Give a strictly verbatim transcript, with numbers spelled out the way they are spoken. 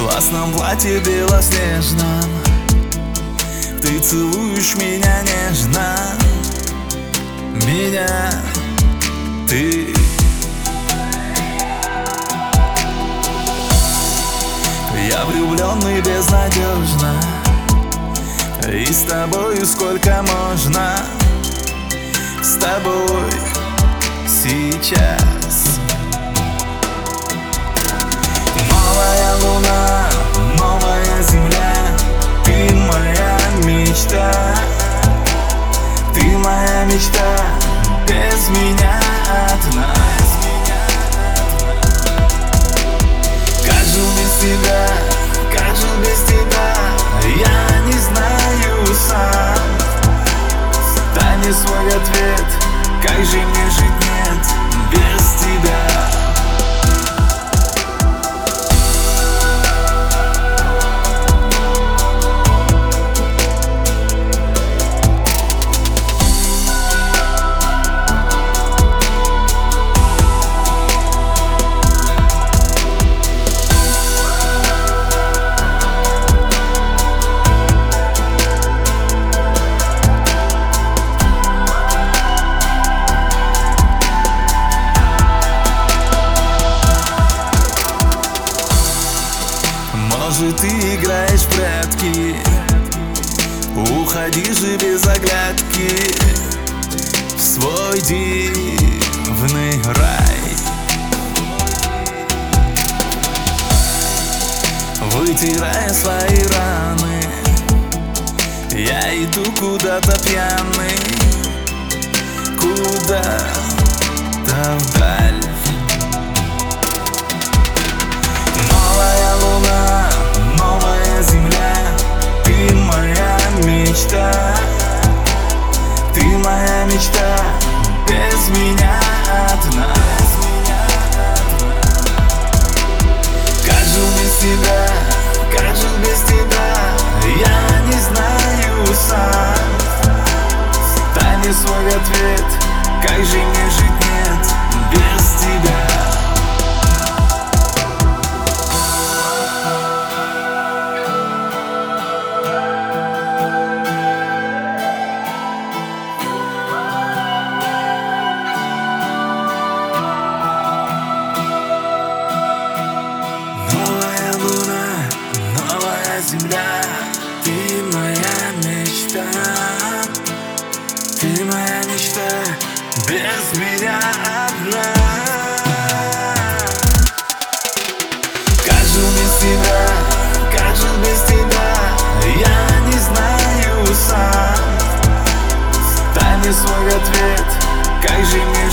классном платье белоснежном ты целуешь меня нежно. Меня ты Я влюбленный безнадежно, и с тобою сколько можно. С тобой сейчас. Новая луна, новая земля, ты моя мечта. Ты моя мечта, без меня одна. Как жил без тебя, как жил без тебя, я не знаю сам. Дай мне свой ответ, как же мне жить нет без тебя. Может, ты играешь в прятки, уходи же без оглядки в свой дивный рай. Вытирая свои раны, я иду куда-то пьяный, куда-то вдаль. Новая луна, новая земля, ты моя мечта. Ты моя мечта, без меня одна. Как жил без тебя, как жил без тебя, я не знаю сам. Дай мне свой ответ, как же мне жить нет без тебя. Земля, ты моя мечта. Ты моя мечта, без меня одна. Как жил без тебя, как жил без тебя, я не знаю сам. Дай мне свой ответ, как же мне